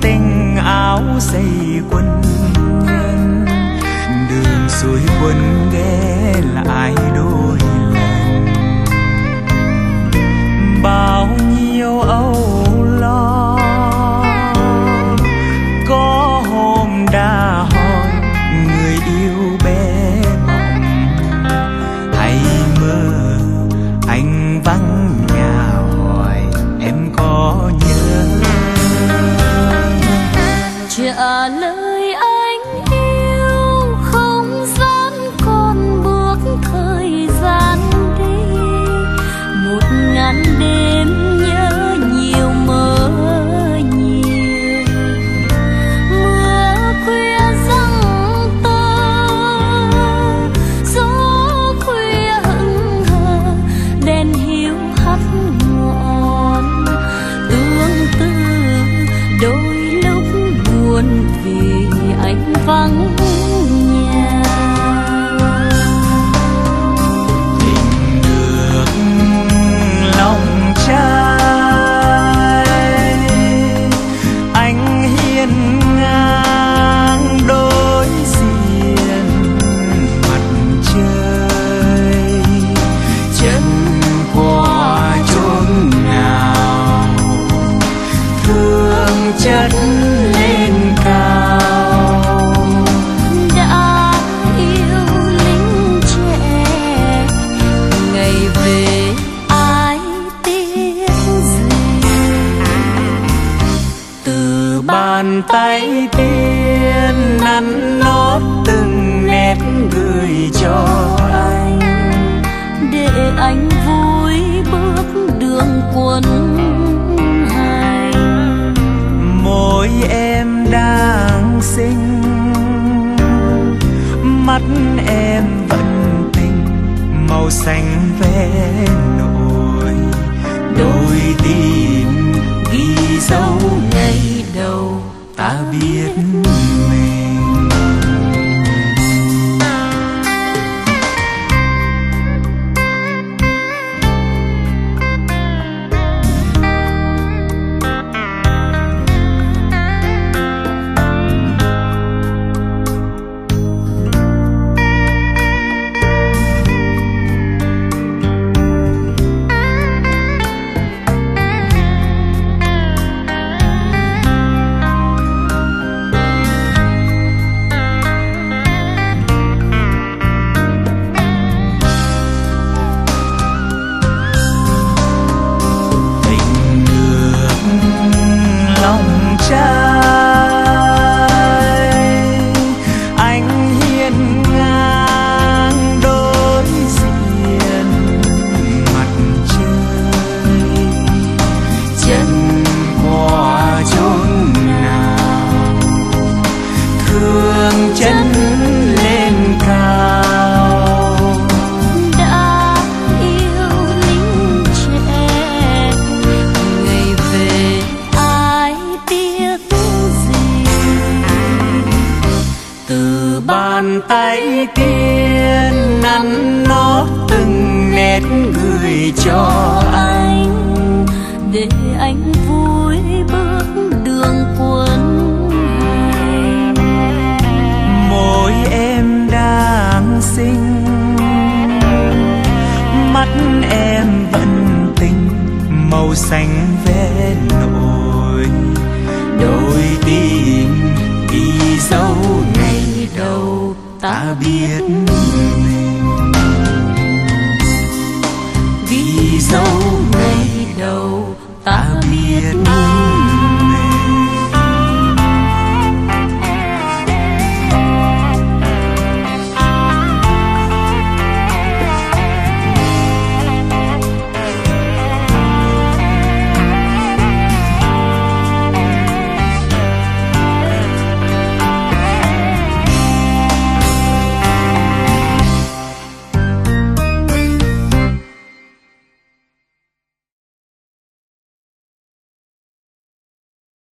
tình áo dày quân nhân, đường xuôi quân ghé lại đôi lần. Bao nhiêu âu lo có hôm đã hỏi người yêu bé bỏng, hay mơ anh vắng nhà hỏi em có nhớ. Trả lời anh yêu không gian còn bước thời gian đi, 1000 đêm nhớ nhiều mơ nhiều. Mưa khuya giăng tơ, gió khuya hững hờ, đèn hiu hắt ngọn. Tương tư đôi lúc buồn vì anh vắng nhà. Tình nước lòng trai anh hiên ngang đối diện mặt trời, chân qua chốn nào thương chất lên cao. Đã yêu lính trẻ ngày về ai tiếc gì, Từ bàn tay tiên nắn nót từng nét gửi cho anh, để anh vui bước đường quân hành. môi em đang xinh, mắt em vẫn tình màu xanh vé nổi, đôi tim ghi dấu ngày đầu ta biết mình. Lòng trai anh hiên ngang đối diện mặt trời, chân qua chốn nào thương chân lên cao. Đã yêu lính trẻ ngày về ai tiếc gì, Từ bàn tay tiên nắn nót từng nét gửi cho anh, để anh vui bước đường quân hành. môi em đang xinh, mắt em vẫn tình màu xanh vé nổi, đôi tim ghi dấu ngày đầu ta biết